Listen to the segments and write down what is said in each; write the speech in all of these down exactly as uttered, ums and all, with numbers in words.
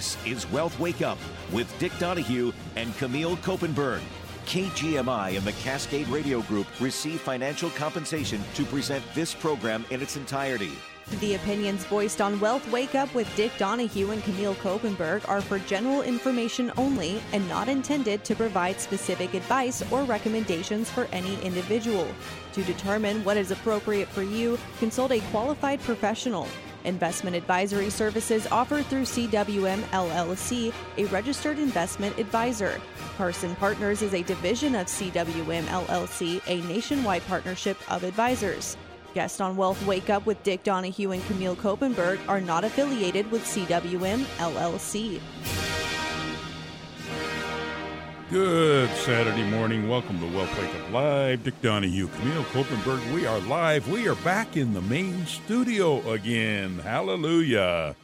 This is Wealth Wake Up with Dick Donahue and Camille Kopenberg. K G M I and the Cascade Radio Group receive financial compensation to present this program in its entirety. The opinions voiced on Wealth Wake Up with Dick Donahue and Camille Kopenberg are for general information only and not intended to provide specific advice or recommendations for any individual. To determine what is appropriate for you, consult a qualified professional. Investment advisory services offered through C W M L L C, a registered investment advisor. Carson Partners is a division of C W M L L C, a nationwide partnership of advisors. Guests on Wealth Wake Up with Dick Donahue and Camille Kopenberg are not affiliated with C W M L L C. Good Saturday morning. Welcome to Wealth Wake Up Live. Dick Donahue, Camille Kopenberg. We are live. We are back in the main studio again. Hallelujah.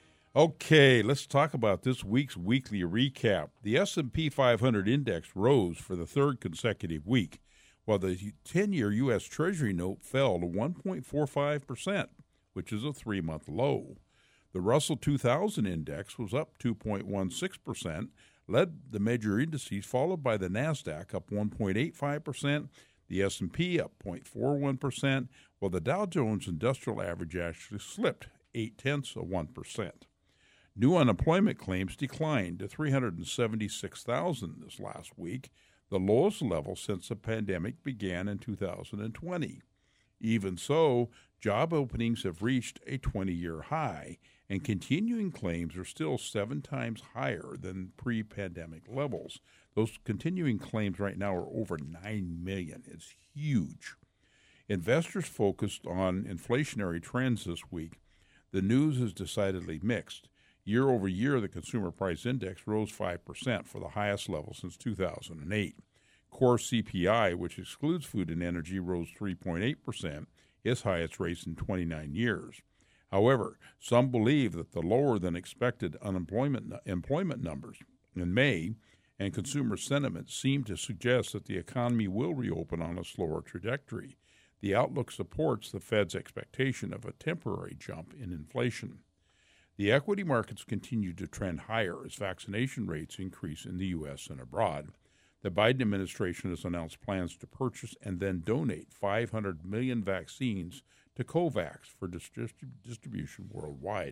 Okay, let's talk about this week's weekly recap. The S and P five hundred index rose for the third consecutive week, while the ten-year U S Treasury note fell to one point four five percent, which is a three-month low. The Russell two thousand index was up two point one six percent, led the major indices, followed by the NASDAQ up one point eight five percent, the S and P up zero point four one percent, while the Dow Jones Industrial Average actually slipped eight-tenths of one percent. New unemployment claims declined to three hundred seventy-six thousand this last week, the lowest level since the pandemic began in two thousand twenty. Even so, job openings have reached a twenty-year high, and continuing claims are still seven times higher than pre-pandemic levels. Those continuing claims right now are over nine million. It's huge. Investors focused on inflationary trends this week. The news is decidedly mixed. Year over year, the Consumer Price Index rose five percent for the highest level since two thousand eight. Core C P I, which excludes food and energy, rose three point eight percent, its highest rate in twenty-nine years. However, some believe that the lower-than-expected unemployment employment numbers in May and consumer sentiment seem to suggest that the economy will reopen on a slower trajectory. The outlook supports the Fed's expectation of a temporary jump in inflation. The equity markets continue to trend higher as vaccination rates increase in the U S and abroad. The Biden administration has announced plans to purchase and then donate five hundred million vaccines to COVAX for distrib- distribution worldwide.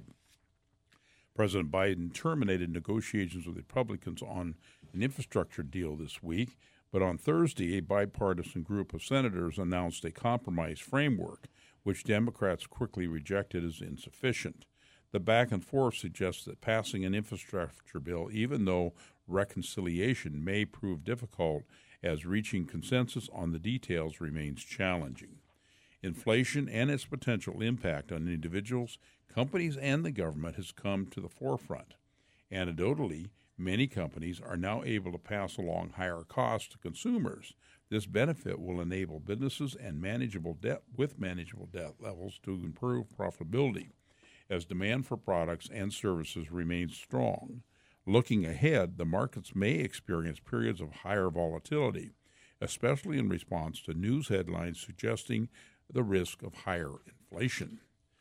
President Biden terminated negotiations with Republicans on an infrastructure deal this week, but on Thursday, a bipartisan group of senators announced a compromise framework, which Democrats quickly rejected as insufficient. The back and forth suggests that passing an infrastructure bill, even though reconciliation may prove difficult, as reaching consensus on the details remains challenging. Inflation and its potential impact on individuals, companies, and the government has come to the forefront. Anecdotally, many companies are now able to pass along higher costs to consumers. This benefit will enable businesses and manageable debt with manageable debt levels to improve profitability, as demand for products and services remains strong. Looking ahead, the markets may experience periods of higher volatility, especially in response to news headlines suggesting the risk of higher inflation.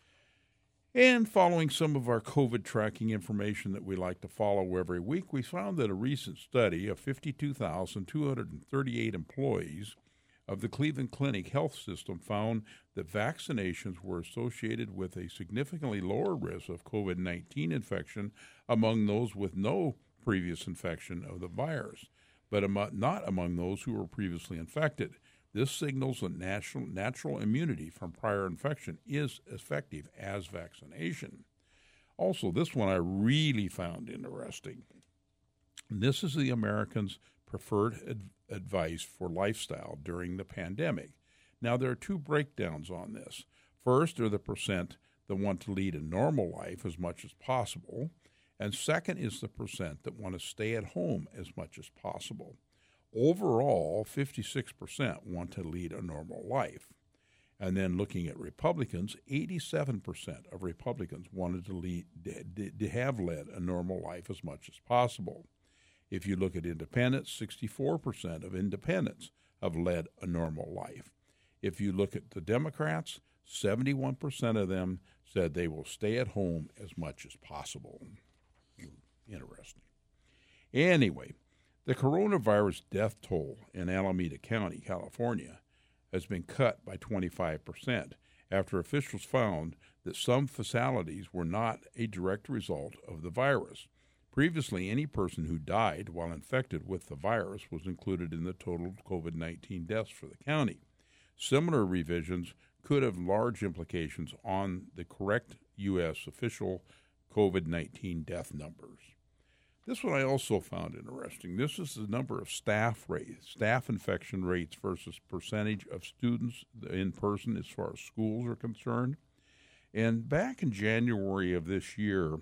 And following some of our COVID tracking information that we like to follow every week, we found that a recent study of fifty-two thousand two hundred thirty-eight employees of the Cleveland Clinic Health System found that vaccinations were associated with a significantly lower risk of COVID nineteen infection among those with no previous infection of the virus, but not among those who were previously infected. This signals that natural, natural immunity from prior infection is effective as vaccination. Also, this one I really found interesting. This is the Americans' preferred ad- advice for lifestyle during the pandemic. Now, there are two breakdowns on this. First are the percent that want to lead a normal life as much as possible, and second is the percent that want to stay at home as much as possible. Overall, fifty-six percent want to lead a normal life. And then looking at Republicans, eighty-seven percent of Republicans wanted to lead, to have led a normal life as much as possible. If you look at independents, sixty-four percent of independents have led a normal life. If you look at the Democrats, seventy-one percent of them said they will stay at home as much as possible. Interesting. Anyway, the coronavirus death toll in Alameda County, California, has been cut by twenty-five percent after officials found that some fatalities were not a direct result of the virus. Previously, any person who died while infected with the virus was included in the total COVID nineteen deaths for the county. Similar revisions could have large implications on the correct U S official COVID nineteen death numbers. This one I also found interesting. This is the number of staff rates, staff infection rates versus percentage of students in person as far as schools are concerned. And back in January of this year,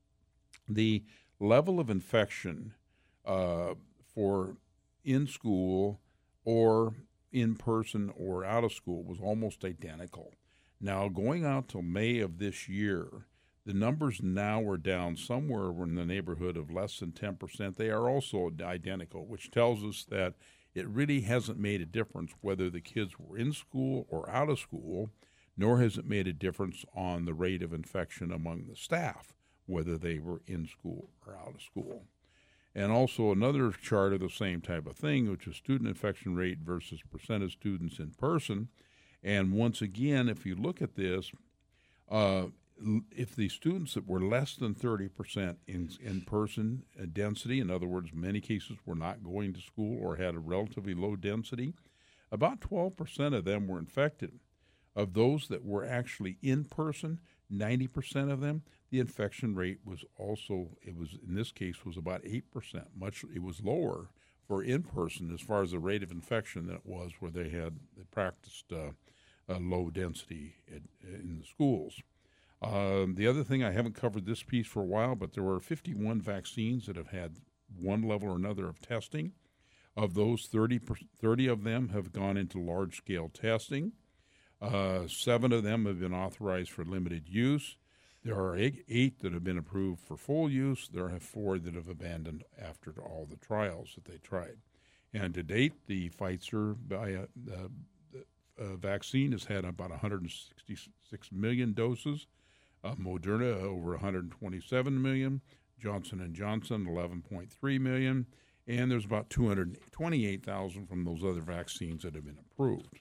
the level of infection uh, for in school or in person or out of school was almost identical. Now, going out till May of this year, the numbers now are down somewhere in the neighborhood of less than ten percent. They are also identical, which tells us that it really hasn't made a difference whether the kids were in school or out of school, nor has it made a difference on the rate of infection among the staff, whether they were in school or out of school. And also another chart of the same type of thing, which is student infection rate versus percent of students in person. And once again, if you look at this, uh, if the students that were less than thirty percent in in-person density, in other words, many cases were not going to school or had a relatively low density, about twelve percent of them were infected. Of those that were actually in person, ninety percent of them, the infection rate was also, it was in this case, was about eight percent. Much, it was lower for in-person as far as the rate of infection than it was where they had they practiced uh, a low density in, in the schools. Um, the other thing, I haven't covered this piece for a while, but there were fifty-one vaccines that have had one level or another of testing. Of those, thirty, thirty of them have gone into large-scale testing. Uh, seven of them have been authorized for limited use. There are eight, eight that have been approved for full use. There are four that have abandoned after all the trials that they tried. And to date, the Pfizer bio, uh, uh, vaccine has had about one hundred sixty-six million doses. Uh, Moderna, over one hundred twenty-seven million. Johnson and Johnson, eleven point three million. And there's about two hundred twenty-eight thousand from those other vaccines that have been approved.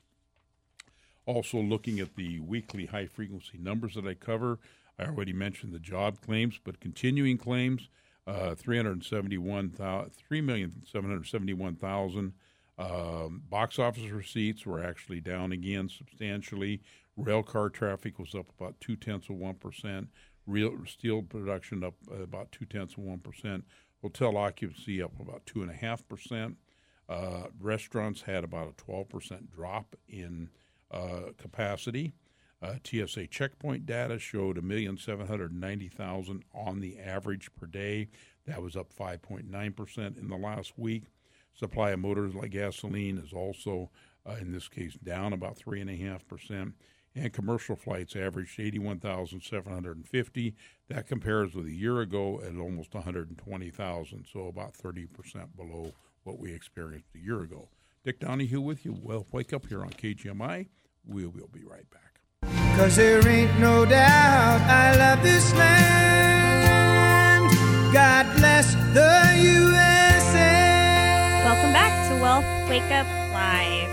Also, looking at the weekly high-frequency numbers that I cover, I already mentioned the job claims, but continuing claims, uh, three million seven hundred seventy-one thousand. Um, box office receipts were actually down again substantially. Rail car traffic was up about two-tenths of one percent. Real steel production up uh, about two-tenths of one percent. Hotel occupancy up about two point five percent. Uh, restaurants had about a twelve percent drop in uh, capacity. Uh, T S A checkpoint data showed one million seven hundred ninety thousand on the average per day. That was up five point nine percent in the last week. Supply of motors like gasoline is also, uh, in this case, down about three point five percent. And commercial flights averaged eighty-one thousand seven hundred fifty. That compares with a year ago at almost one hundred twenty thousand, so about thirty percent below what we experienced a year ago. Dick Donahue with you. Well, wake up here on K G M I. We will be right back. 'Cause there ain't no doubt I love this land. God bless the U S A. Welcome back to Wealth Wake Up Live.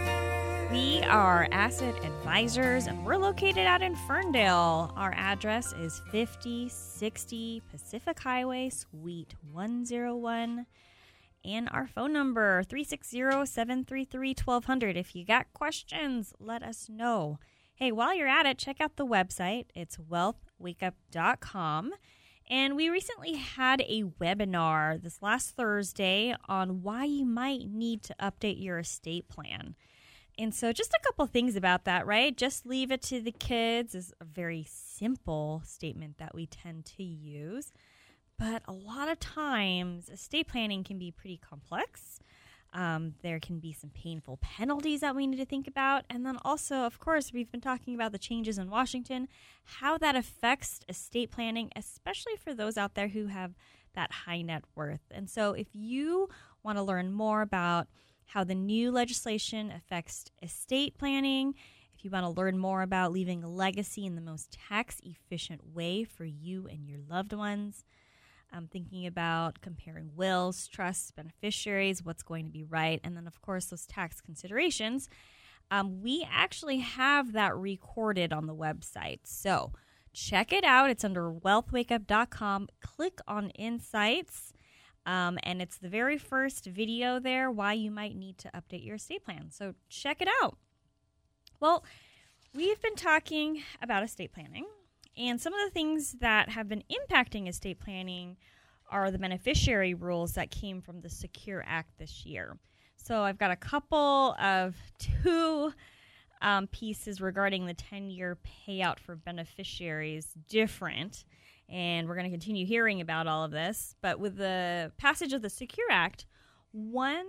We are Asset Advisors, and we're located out in Ferndale. Our address is fifty sixty Pacific Highway, Suite one oh one. And our phone number, three six zero, seven three three, one two zero zero. If you got questions, let us know. Hey, while you're at it, check out the website. It's wealth wake up dot com. And we recently had a webinar this last Thursday on why you might need to update your estate plan. And so just a couple things about that, right? Just leave it to the kids is a very simple statement that we tend to use. But a lot of times, estate planning can be pretty complex. Um, there can be some painful penalties that we need to think about. And then also, of course, we've been talking about the changes in Washington, how that affects estate planning, especially for those out there who have that high net worth. And so if you want to learn more about how the new legislation affects estate planning, if you want to learn more about leaving a legacy in the most tax-efficient way for you and your loved ones, um, thinking about comparing wills, trusts, beneficiaries, what's going to be right, and then, of course, those tax considerations. Um, we actually have that recorded on the website. So check it out. It's under wealth wake up dot com. Click on Insights, um, and it's the very first video there, why you might need to update your estate plan. So check it out. Well, we've been talking about estate planning, and some of the things that have been impacting estate planning are the beneficiary rules that came from the Secure Act this year. So I've got a couple of two um, pieces regarding the ten-year payout for beneficiaries different, and we're going to continue hearing about all of this. But with the passage of the Secure Act, one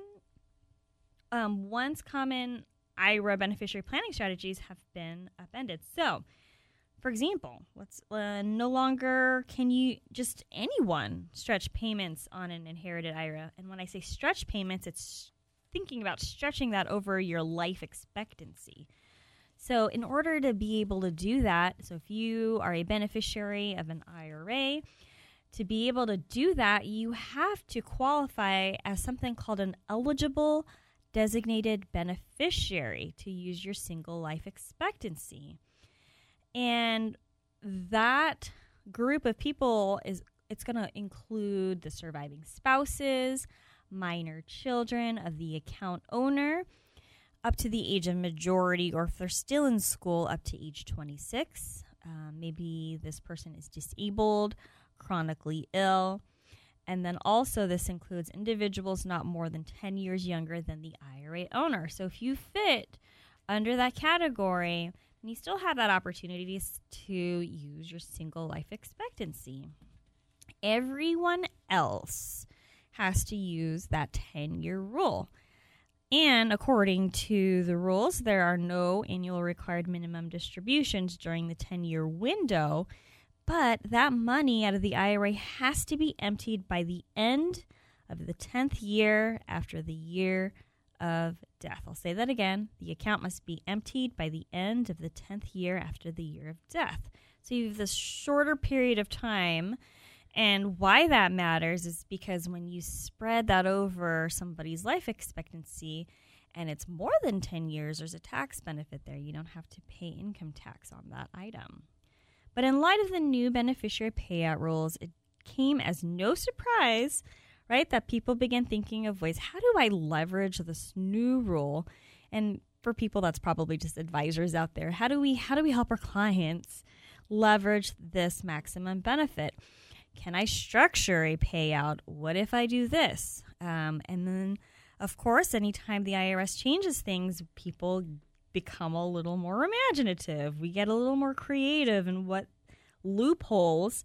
um, once common I R A beneficiary planning strategies have been upended. So, for example, let's uh, no longer can you just anyone stretch payments on an inherited I R A. And when I say stretch payments, it's thinking about stretching that over your life expectancy. So in order to be able to do that, so if you are a beneficiary of an I R A, to be able to do that, you have to qualify as something called an eligible designated beneficiary to use your single life expectancy. And that group of people is it's going to include the surviving spouses, minor children of the account owner, up to the age of majority, or if they're still in school, up to age twenty-six. Uh, maybe this person is disabled, chronically ill. And then also this includes individuals not more than ten years younger than the I R A owner. So if you fit under that category, then you still have that opportunity to use your single life expectancy. Everyone else has to use that ten-year rule. And according to the rules, there are no annual required minimum distributions during the ten-year window, but that money out of the I R A has to be emptied by the end of the tenth year after the year of death. I'll say that again. The account must be emptied by the end of the tenth year after the year of death. So you have this shorter period of time. And why that matters is because when you spread that over somebody's life expectancy and it's more than ten years, there's a tax benefit there. You don't have to pay income tax on that item. But in light of the new beneficiary payout rules, it came as no surprise, right, that people began thinking of ways, how do I leverage this new rule? And for people, that's probably just advisors out there. How do we how do we help our clients leverage this maximum benefit? Can I structure a payout? What if I do this? Um, and then, of course, anytime the I R S changes things, people become a little more imaginative. We get a little more creative in what loopholes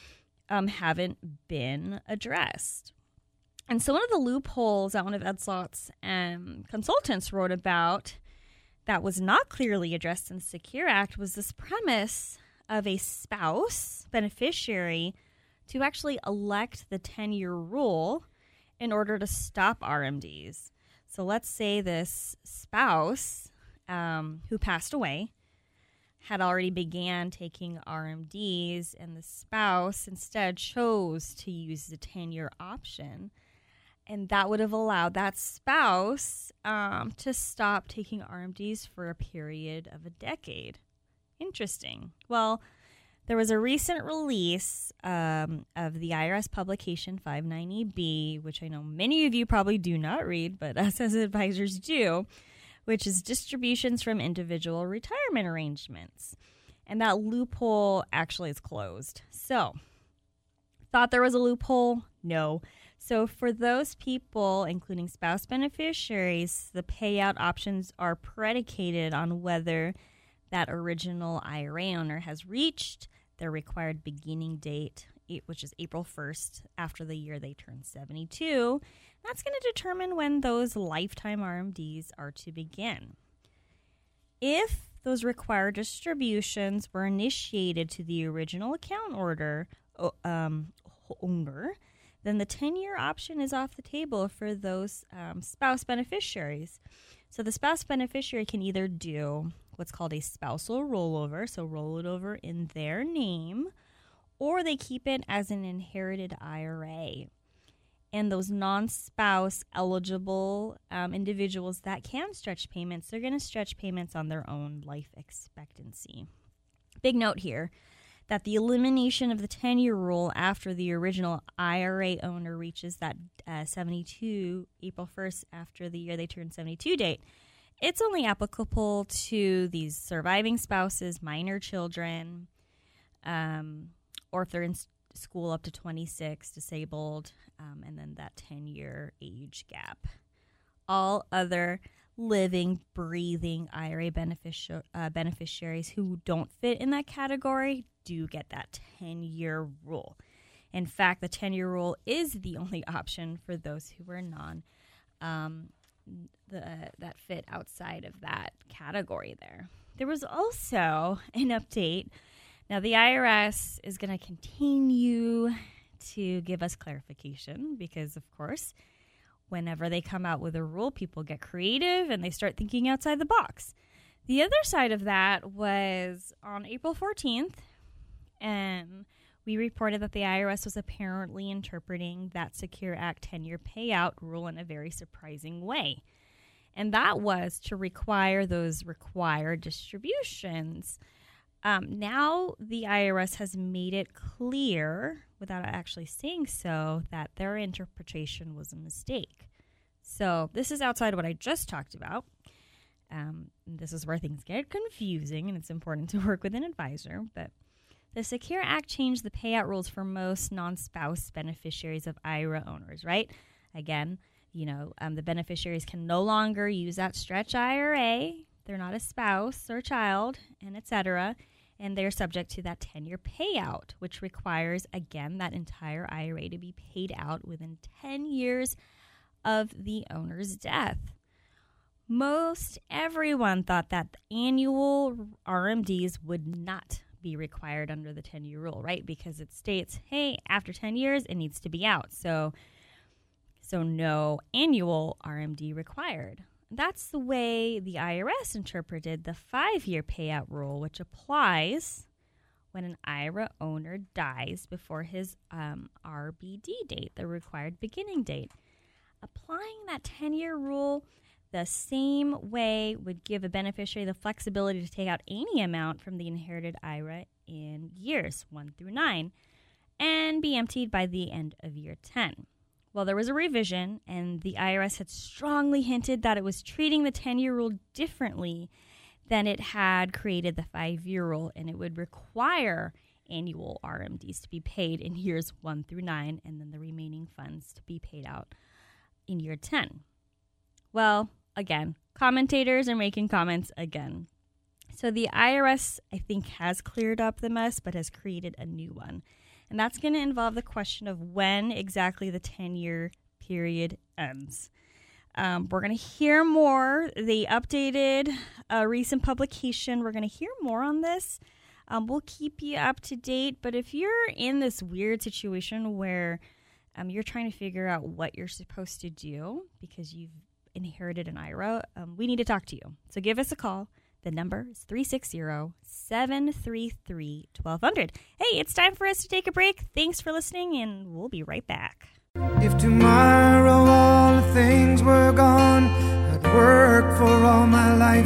um, haven't been addressed. And so one of the loopholes that one of Ed Slott's um, consultants wrote about that was not clearly addressed in the Secure Act was this premise of a spouse beneficiary to actually elect the ten-year rule in order to stop R M Ds. So let's say this spouse um, who passed away had already began taking R M Ds, and the spouse instead chose to use the ten-year option. And that would have allowed that spouse um, to stop taking R M Ds for a period of a decade. Interesting. Well, there was a recent release um, of the I R S publication five ninety B, which I know many of you probably do not read, but us as advisors do, which is distributions from individual retirement arrangements. And that loophole actually is closed. So, thought there was a loophole? No. So for those people, including spouse beneficiaries, the payout options are predicated on whether that original I R A owner has reached their required beginning date, which is April first, after the year they turn seventy-two. That's going to determine when those lifetime R M Ds are to begin. If those required distributions were initiated to the original account order um, owner, then the ten-year option is off the table for those um, spouse beneficiaries. So the spouse beneficiary can either do what's called a spousal rollover, so roll it over in their name, or they keep it as an inherited I R A. And those non-spouse eligible um, individuals that can stretch payments, they're going to stretch payments on their own life expectancy. Big note here that the elimination of the ten-year rule after the original I R A owner reaches that uh, seventy-two, April first, after the year they turn seventy-two date, it's only applicable to these surviving spouses, minor children, um, or if they're in school up to twenty-six, disabled, um, and then that ten-year age gap. All other living, breathing I R A benefici- uh, beneficiaries who don't fit in that category do get that ten-year rule. In fact, the ten-year rule is the only option for those who are non, um, the, that fit outside of that category there. There was also an update. Now, the I R S is going to continue to give us clarification because, of course, whenever they come out with a rule, people get creative and they start thinking outside the box. The other side of that was on April fourteenth, and we reported that the I R S was apparently interpreting that Secure Act ten-year payout rule in a very surprising way. And that was to require those required distributions. Um, now the I R S has made it clear, without actually saying so, that their interpretation was a mistake. So this is outside of what I just talked about. Um, this is where things get confusing, and it's important to work with an advisor. But the Secure Act changed the payout rules for most non-spouse beneficiaries of I R A owners, right? Again, you know, um, the beneficiaries can no longer use that stretch I R A. They're not a spouse or child, and et cetera, and they're subject to that ten-year payout, which requires, again, that entire I R A to be paid out within ten years of the owner's death. Most everyone thought that annual R M Ds would not be required under the ten-year rule, right? Because it states, hey, after ten years, it needs to be out. So, so no annual R M D required. That's the way the I R S interpreted the five-year payout rule, which applies when an I R A owner dies before his um, R B D date, the required beginning date. Applying that ten-year rule the same way would give a beneficiary the flexibility to take out any amount from the inherited I R A in years one through nine and be emptied by the end of year ten. Well, there was a revision, and the I R S had strongly hinted that it was treating the ten-year rule differently than it had created the five-year rule, and it would require annual R M Ds to be paid in years one through nine, and then the remaining funds to be paid out in year ten. Well, again, commentators are making comments again. So the I R S, I think, has cleared up the mess, but has created a new one. And that's going to involve the question of when exactly the ten-year period ends. Um, we're going to hear more. They updated a recent publication. We're going to hear more on this. Um, we'll keep you up to date. But if you're in this weird situation where um, you're trying to figure out what you're supposed to do because you've inherited an I R A, um, we need to talk to you. So give us a call. The number is three six zero, seven three three, one two zero zero. Hey, it's time for us to take a break. Thanks for listening, and we'll be right back. If tomorrow all the things were gone, I'd work for all my life,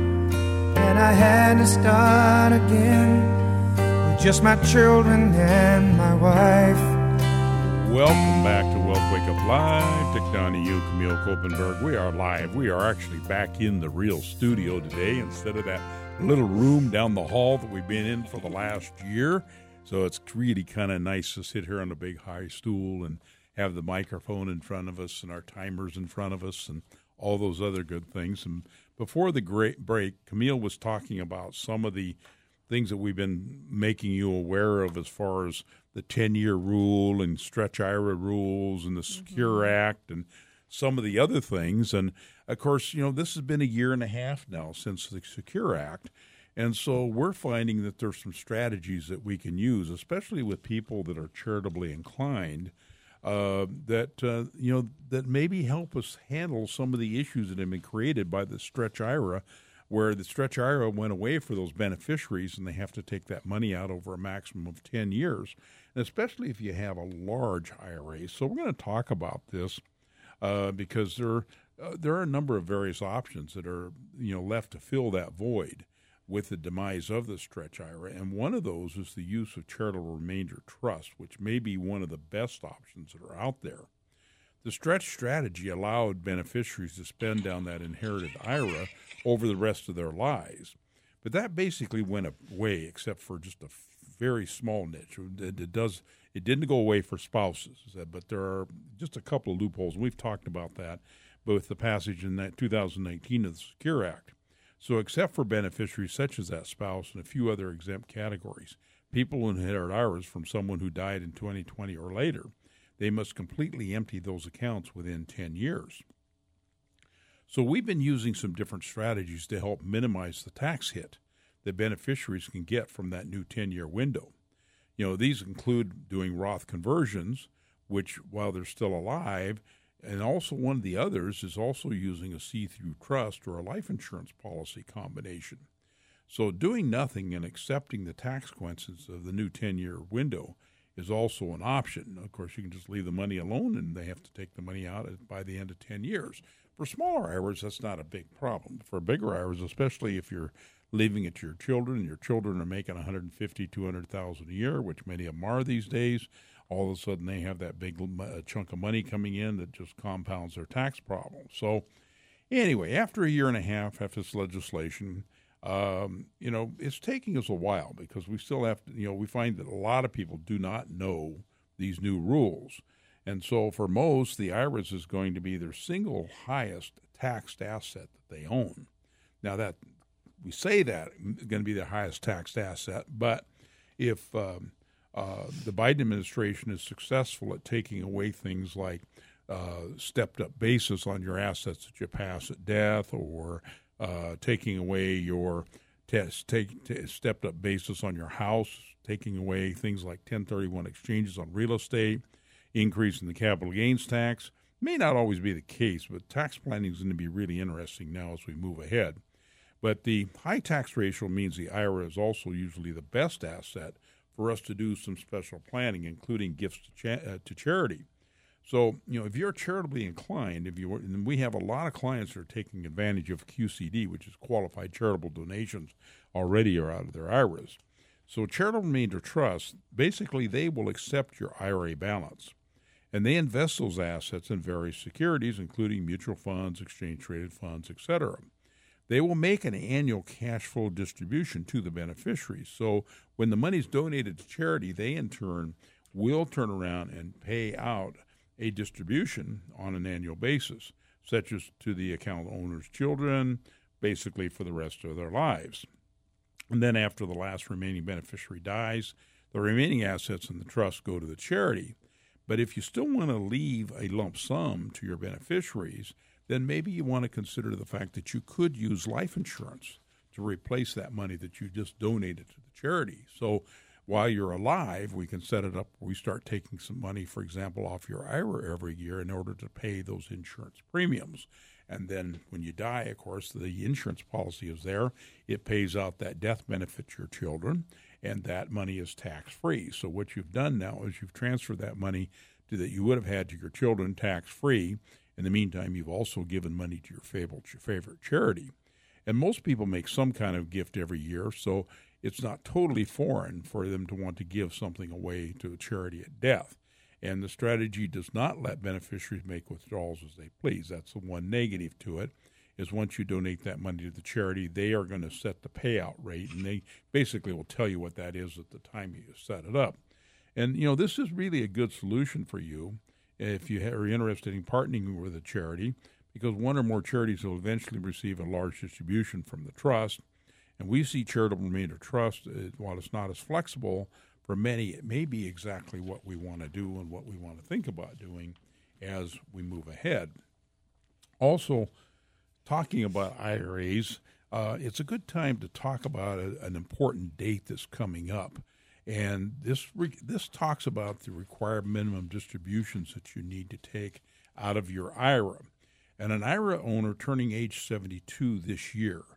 and I had to start again with just my children and my wife. Welcome back to Wealth Wake Up Live. Dick Donahue, Camille Kopenberg. We are live. We are actually back in the real studio today instead of that little room down the hall that we've been in for the last year. So it's really kind of nice to sit here on a big high stool and have the microphone in front of us and our timers in front of us and all those other good things. And before the great break, Camille was talking about some of the things that we've been making you aware of as far as the ten-year rule and stretch I R A rules and the Secure mm-hmm. Act and some of the other things. And, of course, you know, this has been a year and a half now since the Secure Act. And so we're finding that there's some strategies that we can use, especially with people that are charitably inclined, uh, that, uh, you know, that maybe help us handle some of the issues that have been created by the stretch I R A where the stretch I R A went away for those beneficiaries, and they have to take that money out over a maximum of ten years, and especially if you have a large I R A. So we're going to talk about this uh, because there, uh, there are a number of various options that are, you know, left to fill that void with the demise of the stretch I R A, and one of those is the use of charitable remainder trust, which may be one of the best options that are out there. The stretch strategy allowed beneficiaries to spend down that inherited I R A over the rest of their lives, but that basically went away except for just a very small niche. It, it does it didn't go away for spouses, but there are just a couple of loopholes. We've talked about that with the passage in that two thousand nineteen of the Secure Act. So except for beneficiaries such as that spouse and a few other exempt categories, people who inherit I R As from someone who died in twenty twenty or later, they must completely empty those accounts within ten years. So we've been using some different strategies to help minimize the tax hit that beneficiaries can get from that new ten-year window. You know, these include doing Roth conversions, which, while they're still alive, and also one of the others is also using a see-through trust or a life insurance policy combination. So doing nothing and accepting the tax consequences of the new ten-year window is also an option. Of course, you can just leave the money alone, and they have to take the money out by the end of ten years. For smaller I R As, that's not a big problem. For bigger I R As, especially if you're leaving it to your children, and your children are making one hundred fifty thousand dollars, two hundred thousand dollars a year, which many of them are these days, all of a sudden they have that big uh, chunk of money coming in that just compounds their tax problem. So anyway, after a year and a half after this legislation, um, you know, it's taking us a while because we still have to, you know, we find that a lot of people do not know these new rules. And so for most, the I R S is going to be their single highest taxed asset that they own. Now that we say that it's going to be their highest taxed asset, but if um, uh, the Biden administration is successful at taking away things like uh, stepped-up basis on your assets that you pass at death, or uh, taking away your test, take, t- stepped-up basis on your house, taking away things like ten thirty-one exchanges on real estate, increasing the capital gains tax, may not always be the case, but tax planning is going to be really interesting now as we move ahead. But the high tax ratio means the I R A is also usually the best asset for us to do some special planning, including gifts to, cha- uh, to charity. So, you know, if you're charitably inclined, if you and we have a lot of clients that are taking advantage of Q C D, which is qualified charitable donations, already are out of their I R As. So charitable remainder trust, basically they will accept your I R A balance, and they invest those assets in various securities, including mutual funds, exchange-traded funds, et cetera. They will make an annual cash flow distribution to the beneficiaries. So when the money is donated to charity, they in turn will turn around and pay out a distribution on an annual basis, such as to the account owner's children, basically for the rest of their lives. And then after the last remaining beneficiary dies, the remaining assets in the trust go to the charity. But if you still want to leave a lump sum to your beneficiaries, then maybe you want to consider the fact that you could use life insurance to replace that money that you just donated to the charity. So while you're alive, we can set it up where we start taking some money, for example, off your I R A every year in order to pay those insurance premiums. And then when you die, of course, the insurance policy is there. It pays out that death benefit to your children, and that money is tax-free. So what you've done now is you've transferred that money to that you would have had to your children tax-free. In the meantime, you've also given money to your favorite, your favorite charity. And most people make some kind of gift every year, so it's not totally foreign for them to want to give something away to a charity at death. And the strategy does not let beneficiaries make withdrawals as they please. That's the one negative to it, is once you donate that money to the charity, they are going to set the payout rate, and they basically will tell you what that is at the time you set it up. And, you know, this is really a good solution for you if you are interested in partnering with a charity, because one or more charities will eventually receive a large distribution from the trust. And we see charitable remainder trust, while it's not as flexible, for many it may be exactly what we want to do and what we want to think about doing as we move ahead. Also, talking about I R As, uh, it's a good time to talk about a, an important date that's coming up. And this re- this talks about the required minimum distributions that you need to take out of your I R A. And an I R A owner turning age seventy-two this year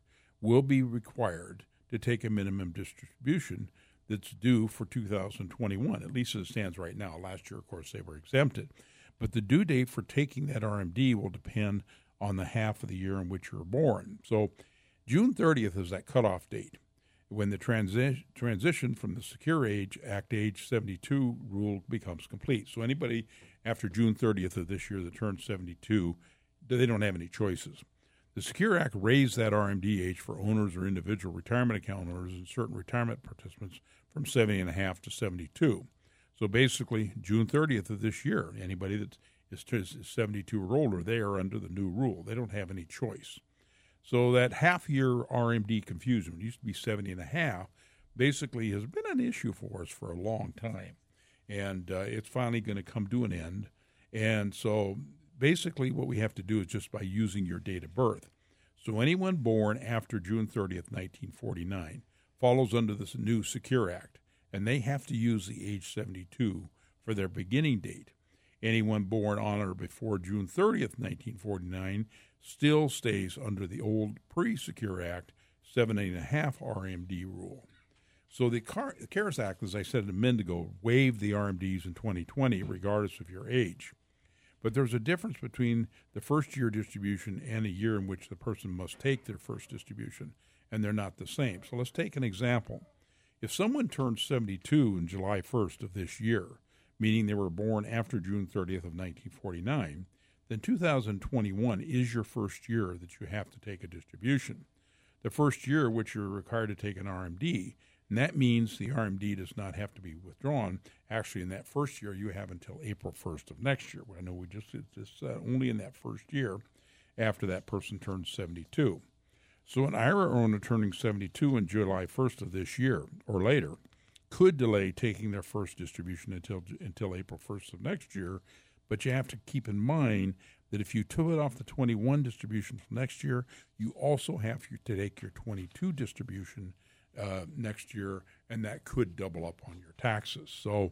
will be required to take a minimum distribution that's due for two thousand twenty-one, at least as it stands right now. Last year, of course, they were exempted. But the due date for taking that R M D will depend on the half of the year in which you're born. So June thirtieth is that cutoff date when the transi- transition from the Secure Age Act age seventy-two rule becomes complete. So anybody after June thirtieth of this year that turns seventy-two, they don't have any choices. The Secure Act raised that R M D age for owners or individual retirement account owners and certain retirement participants from seventy and a half to seventy-two. So basically, June thirtieth of this year, anybody that is seventy-two or older, they are under the new rule. They don't have any choice. So that half-year R M D confusion, it used to be seventy and a half, basically has been an issue for us for a long time. And uh, it's finally going to come to an end. And so basically what we have to do is just by using your date of birth. So anyone born after June thirtieth, nineteen forty-nine, follows under this new Secure Act, and they have to use the age seventy-two for their beginning date. Anyone born on or before June thirtieth, nineteen forty-nine, still stays under the old pre-Secure Act seventy and a half R M D rule. So the CARES Act, as I said a minute ago, waived the R M Ds in twenty twenty regardless of your age. But there's a difference between the first-year distribution and a year in which the person must take their first distribution, and they're not the same. So let's take an example. If someone turns seventy-two on July first of this year, meaning they were born after June thirtieth of nineteen forty-nine, then two thousand twenty-one is your first year that you have to take a distribution. The first year which you're required to take an R M D, and that means the R M D does not have to be withdrawn. Actually, in that first year, you have until April first of next year. I know we just it's uh, only in that first year after that person turns seventy-two. So an I R A owner turning seventy-two on July first of this year or later could delay taking their first distribution until until April first of next year, but you have to keep in mind that if you took it off the twenty-one distribution from next year, you also have to take your twenty-two distribution uh, next year, and that could double up on your taxes. So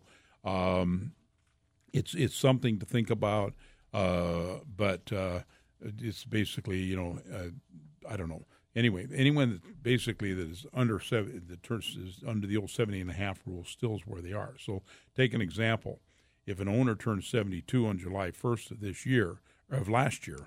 um, it's it's something to think about, uh, but uh, it's basically, you know, uh, I don't know. Anyway, anyone that basically that is under seven, that turns is under the old seventy and a half rule still is where they are. So take an example. If an owner turns seventy-two on July first of this year, or of last year,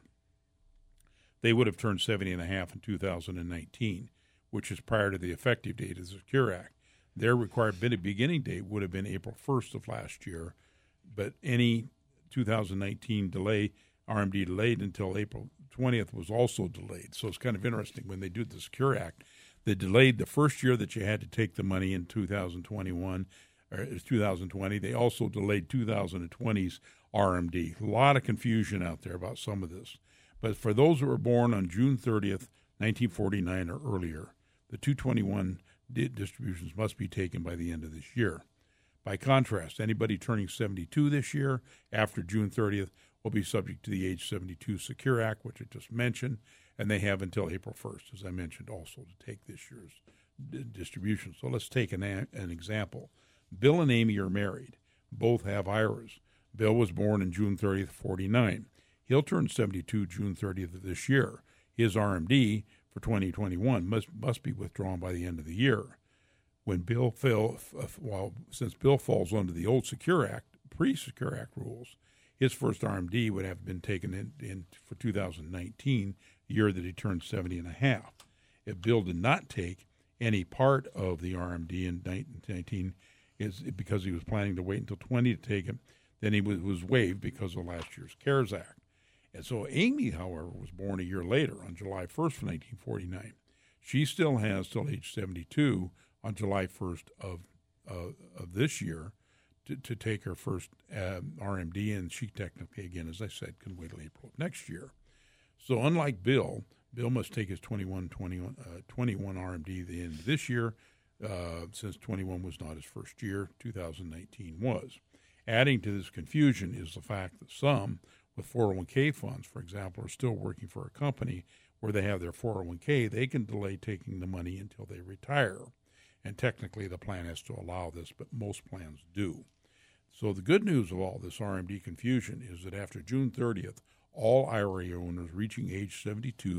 they would have turned seventy and a half in two thousand nineteen, which is prior to the effective date of the Secure Act. Their required beginning date would have been April first of last year, but any two thousand nineteen delay, R M D delayed until April twentieth was also delayed. So it's kind of interesting when they do the Secure Act, they delayed the first year that you had to take the money in two thousand twenty-one, or two thousand twenty. They also delayed two thousand twenty's R M D. A lot of confusion out there about some of this. But for those who were born on June thirtieth, nineteen forty-nine or earlier, the two twenty-one di- distributions must be taken by the end of this year. By contrast, anybody turning seventy-two this year after June thirtieth will be subject to the age seventy-two Secure Act, which I just mentioned, and they have until April first, as I mentioned, also to take this year's d- distribution. So let's take an, a- an example. Bill and Amy are married. Both have I R As. Bill was born on June thirtieth, forty-nine. He'll turn seventy-two June thirtieth of this year. His R M D for twenty twenty-one must must be withdrawn by the end of the year. When Bill fell, well, since Bill falls under the old Secure Act, pre-Secure Act rules, his first R M D would have been taken in, in for two thousand nineteen, the year that he turned seventy and a half. If Bill did not take any part of the R M D in nineteen, is because he was planning to wait until twenty to take it, then he was, was waived because of last year's CARES Act. And so Amy, however, was born a year later on July first of nineteen forty-nine. She still has till age seventy-two on July first of uh, of this year to, to take her first uh, R M D, and she technically, again, as I said, can wait till April of next year. So unlike Bill, Bill must take his twenty-one, twenty-one, uh, twenty-one R M D at the end of this year, uh, since twenty-one was not his first year, two thousand nineteen was. Adding to this confusion is the fact that some with four oh one k funds, for example, are still working for a company where they have their four oh one k. They can delay taking the money until they retire. And technically the plan has to allow this, but most plans do. So the good news of all this R M D confusion is that after June thirtieth, all I R A owners reaching age seventy-two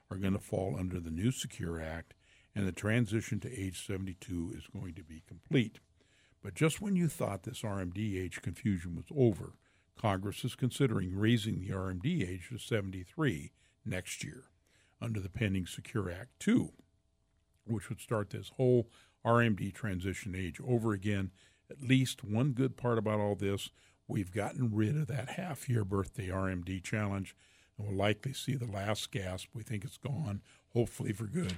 are going to fall under the new Secure Act, and the transition to age seventy-two is going to be complete. But just when you thought this R M D age confusion was over, Congress is considering raising the R M D age to seventy-three next year under the pending Secure Act two, which would start this whole R M D transition age over again. At least one good part about all this, we've gotten rid of that half-year birthday R M D challenge, and we'll likely see the last gasp. We think it's gone, hopefully for good.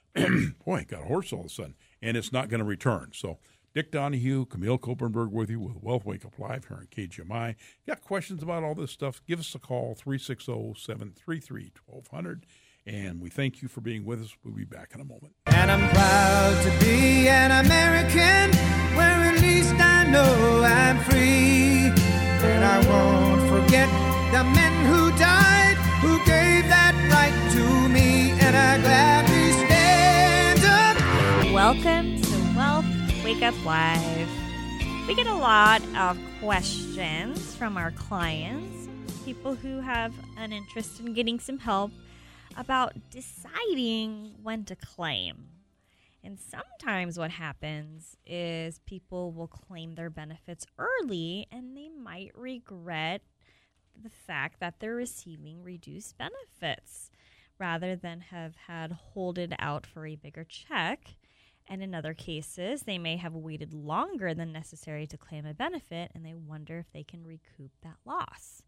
Boy, got a horse all of a sudden, and it's not going to return. So Dick Donahue, Camille Koppenberg with you with Wealth Wake Up Live here on K G M I. Got questions about all this stuff, give us a call, three six zero, seven three three, one two zero zero. And we thank you for being with us. We'll be back in a moment. And I'm proud to be an American, where at least I know I'm free. And I won't forget the men who died, who gave that right to me. And I gladly stand up. Welcome to Wealth Wake Up Live. We get a lot of questions from our clients, people who have an interest in getting some help about deciding when to claim. And sometimes what happens is people will claim their benefits early and they might regret the fact that they're receiving reduced benefits rather than have had hold it out for a bigger check. And in other cases, they may have waited longer than necessary to claim a benefit and they wonder if they can recoup that loss.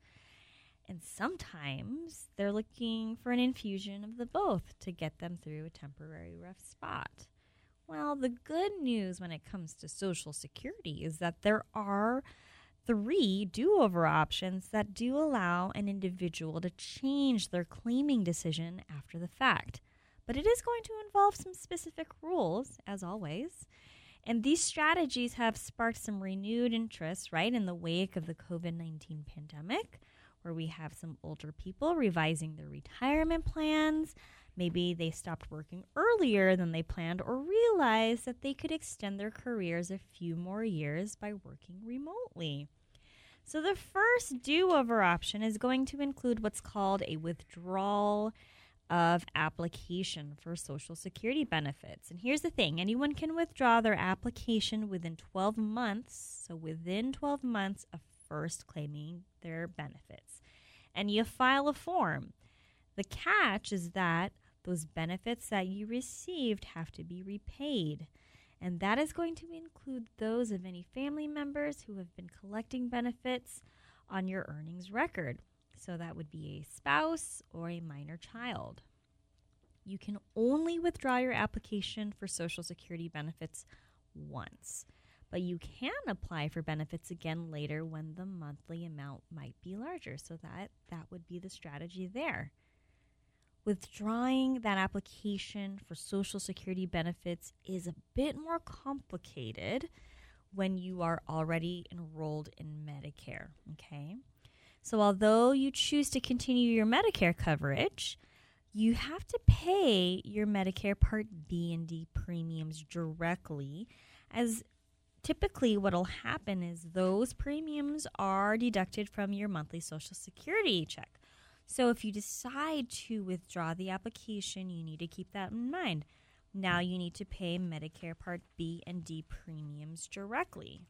And sometimes they're looking for an infusion of the both to get them through a temporary rough spot. Well, the good news when it comes to Social Security is that there are three do-over options that do allow an individual to change their claiming decision after the fact. But it is going to involve some specific rules, as always. And these strategies have sparked some renewed interest, right, in the wake of the covid nineteen pandemic, where we have some older people revising their retirement plans. Maybe they stopped working earlier than they planned or realized that they could extend their careers a few more years by working remotely. So the first do-over option is going to include what's called a withdrawal of application for Social Security benefits. And here's the thing, anyone can withdraw their application within twelve months, so within twelve months of first claiming their benefits. And you file a form. The catch is that those benefits that you received have to be repaid. And that is going to include those of any family members who have been collecting benefits on your earnings record. So that would be a spouse or a minor child. You can only withdraw your application for Social Security benefits once. But you can apply for benefits again later when the monthly amount might be larger. So that, that would be the strategy there. Withdrawing that application for Social Security benefits is a bit more complicated when you are already enrolled in Medicare, okay? So although you choose to continue your Medicare coverage, you have to pay your Medicare Part B and D premiums directly, as typically what will happen is those premiums are deducted from your monthly Social Security check. So if you decide to withdraw the application, you need to keep that in mind. Now you need to pay Medicare Part B and D premiums directly.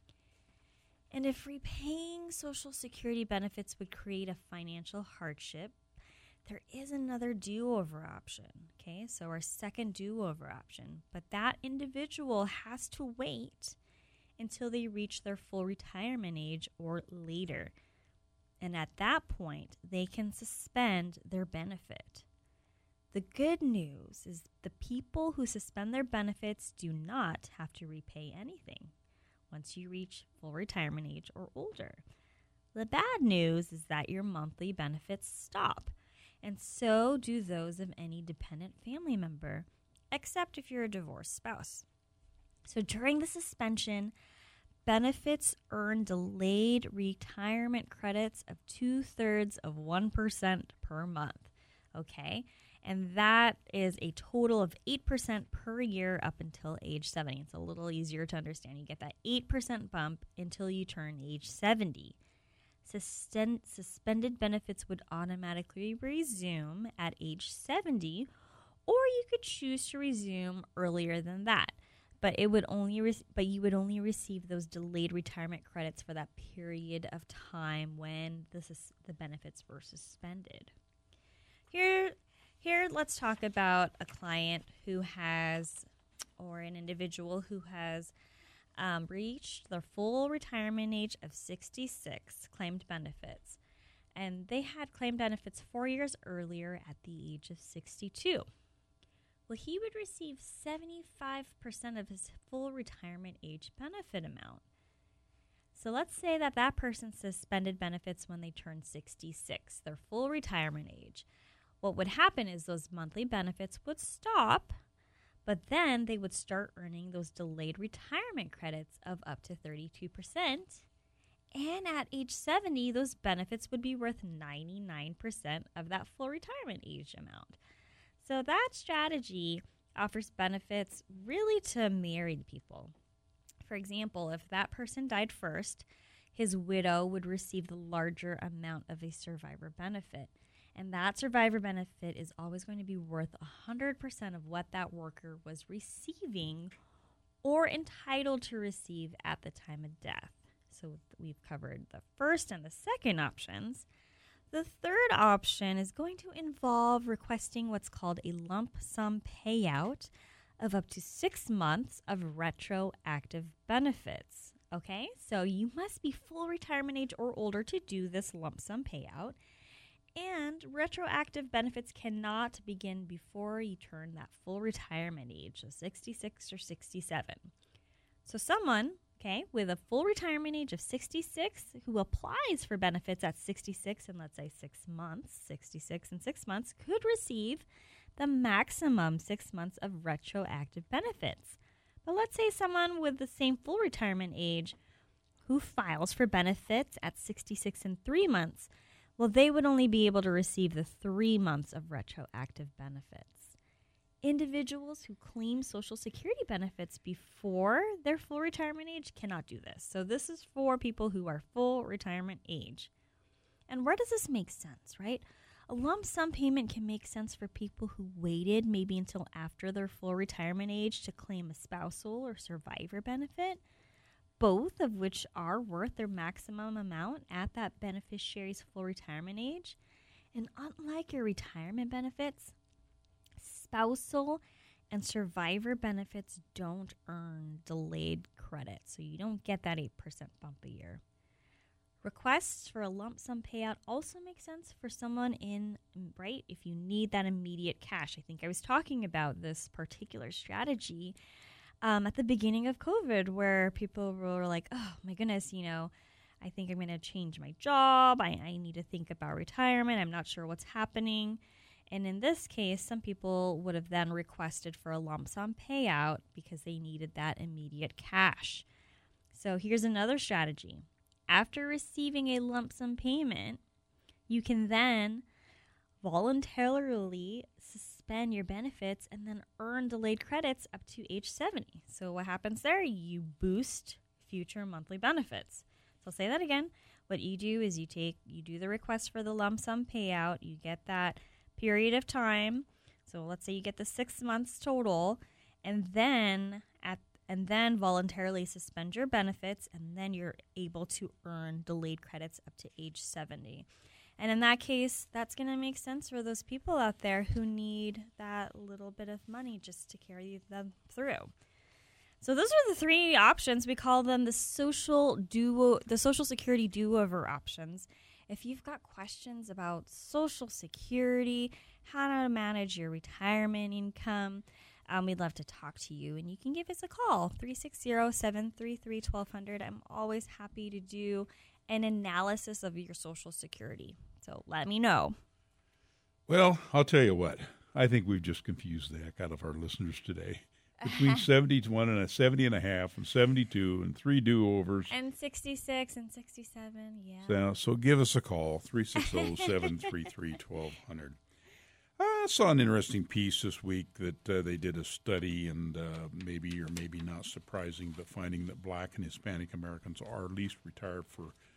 And if repaying Social Security benefits would create a financial hardship, there is another do-over option, okay? So our second do-over option. But that individual has to wait until they reach their full retirement age or later. And at that point, they can suspend their benefit. The good news is the people who suspend their benefits do not have to repay anything once you reach full retirement age or older. The bad news is that your monthly benefits stop, and so do those of any dependent family member, except if you're a divorced spouse. So during the suspension, benefits earn delayed retirement credits of two-thirds of one percent per month, okay? And that is a total of eight percent per year up until age seventy. It's a little easier to understand. You get that eight percent bump until you turn age seventy. suspend, suspended benefits would automatically resume at age seventy, or you could choose to resume earlier than that. But it would only, re- but you would only receive those delayed retirement credits for that period of time when the sus- the benefits were suspended. Here, here, let's talk about a client who has, or an individual who has um, reached their full retirement age of sixty-six, claimed benefits, and they had claimed benefits four years earlier at the age of sixty-two. Well, he would receive seventy-five percent of his full retirement age benefit amount. So let's say that that person suspended benefits when they turned sixty-six, their full retirement age. What would happen is those monthly benefits would stop, but then they would start earning those delayed retirement credits of up to thirty-two percent. And at age seventy, those benefits would be worth ninety-nine percent of that full retirement age amount. So that strategy offers benefits really to married people. For example, if that person died first, his widow would receive the larger amount of a survivor benefit. And that survivor benefit is always going to be worth one hundred percent of what that worker was receiving or entitled to receive at the time of death. So we've covered the first and the second options. The third option is going to involve requesting what's called a lump sum payout of up to six months of retroactive benefits. Okay, so you must be full retirement age or older to do this lump sum payout. And retroactive benefits cannot begin before you turn that full retirement age, so sixty-six or sixty-seven. So someone, okay, with a full retirement age of sixty-six who applies for benefits at sixty-six and let's say six months, sixty-six and six months, could receive the maximum six months of retroactive benefits. But let's say someone with the same full retirement age who files for benefits at sixty-six and three months, well, they would only be able to receive the three months of retroactive benefits. Individuals who claim Social Security benefits before their full retirement age cannot do this. So this is for people who are full retirement age. And where does this make sense, right? A lump sum payment can make sense for people who waited maybe until after their full retirement age to claim a spousal or survivor benefit, both of which are worth their maximum amount at that beneficiary's full retirement age. And unlike your retirement benefits, spousal and survivor benefits don't earn delayed credit, so you don't get that eight percent bump a year. Requests for a lump sum payout also make sense for someone in, right, if you need that immediate cash. I think I was talking about this particular strategy um, at the beginning of COVID, where people were like, oh my goodness, you know, I think I'm going to change my job. I, I need to think about retirement. I'm not sure what's happening. And in this case, some people would have then requested for a lump sum payout because they needed that immediate cash. So here's another strategy. After receiving a lump sum payment, you can then voluntarily suspend your benefits and then earn delayed credits up to age seventy. So what happens there? You boost future monthly benefits. So I'll say that again. What you do is you take, you do the request for the lump sum payout. You get that period of time. So let's say you get the six months total, and then at and then voluntarily suspend your benefits, and then you're able to earn delayed credits up to age seventy. And in that case, that's going to make sense for those people out there who need that little bit of money just to carry them through. So those are the three options. We call them the social duo, the Social Security do-over options. If you've got questions about Social Security, how to manage your retirement income, um, we'd love to talk to you. And you can give us a call, three six zero, seven three three, one two zero zero. I'm always happy to do an analysis of your Social Security. So let me know. Well, I'll tell you what. I think we've just confused the heck out of our listeners today. Between seventy-one and a seventy and a half and seventy-two and three do-overs. And sixty-six and sixty-seven, yeah. So, so give us a call, three six zero, seven three three, one two zero zero. I saw an interesting piece this week that uh, they did a study, and uh, maybe or maybe not surprising, but finding that black and Hispanic Americans are least retired for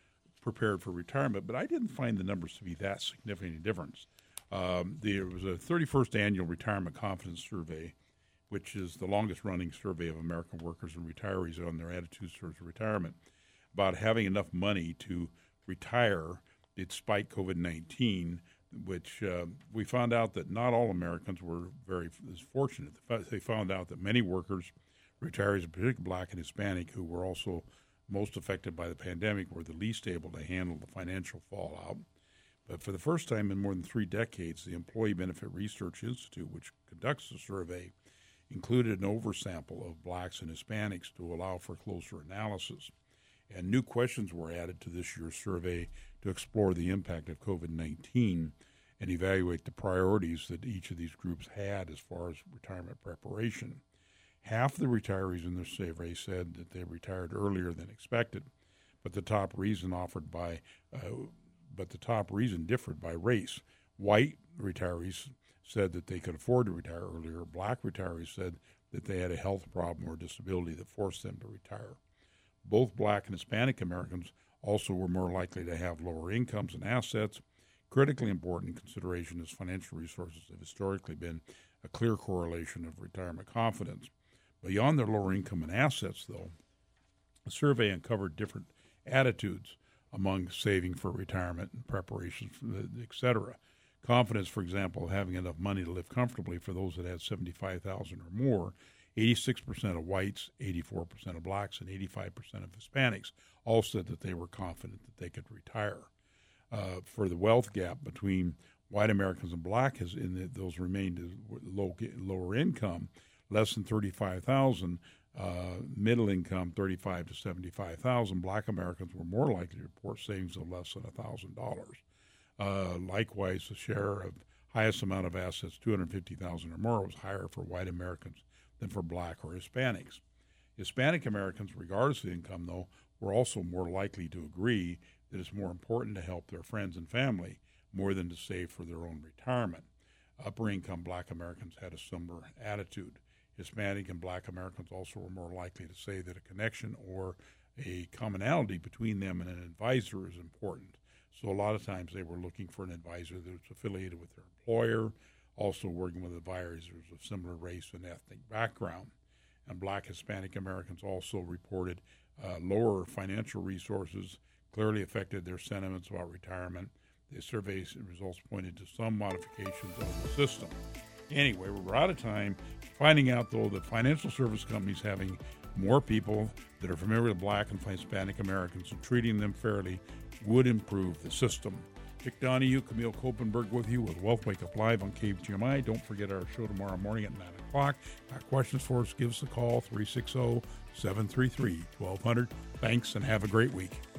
prepared for retirement, but I didn't find the numbers to be that significant difference. Um, there was a thirty-first annual retirement confidence survey, which is the longest-running survey of American workers and retirees on their attitudes towards retirement, about having enough money to retire despite COVID nineteen, which uh, we found out that not all Americans were very fortunate. They found out that many workers, retirees, particularly Black and Hispanic, who were also most affected by the pandemic, were the least able to handle the financial fallout. But for the first time in more than three decades, the Employee Benefit Research Institute, which conducts the survey, included an oversample of Blacks and Hispanics to allow for closer analysis. And new questions were added to this year's survey to explore the impact of COVID nineteen and evaluate the priorities that each of these groups had as far as retirement preparation. Half the retirees in the survey said that they retired earlier than expected, but the top reason offered by, uh, but the top reason differed by race. White retirees said that they could afford to retire earlier. Black retirees said that they had a health problem or disability that forced them to retire. Both Black and Hispanic Americans also were more likely to have lower incomes and assets. Critically important consideration as financial resources have historically been a clear correlation of retirement confidence. Beyond their lower income and assets, though, the survey uncovered different attitudes among saving for retirement and preparations, et cetera. Confidence, for example, having enough money to live comfortably for those that had seventy-five thousand dollars or more. eighty-six percent of whites, eighty-four percent of Blacks, and eighty-five percent of Hispanics all said that they were confident that they could retire. Uh, for the wealth gap between white Americans and Black, has in the, those remained low, lower income, less than thirty-five thousand dollars, uh, middle income thirty-five to seventy-five thousand dollars. Black Americans were more likely to report savings of less than one thousand dollars. Uh, likewise, the share of highest amount of assets, two hundred fifty thousand dollars or more, was higher for white Americans than for Black or Hispanics. Hispanic Americans, regardless of income, though, were also more likely to agree that it's more important to help their friends and family more than to save for their own retirement. Upper-income Black Americans had a similar attitude. Hispanic and Black Americans also were more likely to say that a connection or a commonality between them and an advisor is important. So a lot of times they were looking for an advisor that was affiliated with their employer, also working with advisors of similar race and ethnic background. And Black Hispanic Americans also reported uh, lower financial resources clearly affected their sentiments about retirement. The survey results pointed to some modifications of the system. Anyway, we're out of time. Finding out, though, that financial service companies having more people that are familiar with Black and Hispanic Americans and treating them fairly would improve the system. Dick Donahue, Camille Kopenberg with you with Wealth Wake Up Live on K G M I. Don't forget our show tomorrow morning at nine o'clock. Got questions for us? Give us a call, three six zero, seven three three, one two zero zero. Thanks, and have a great week.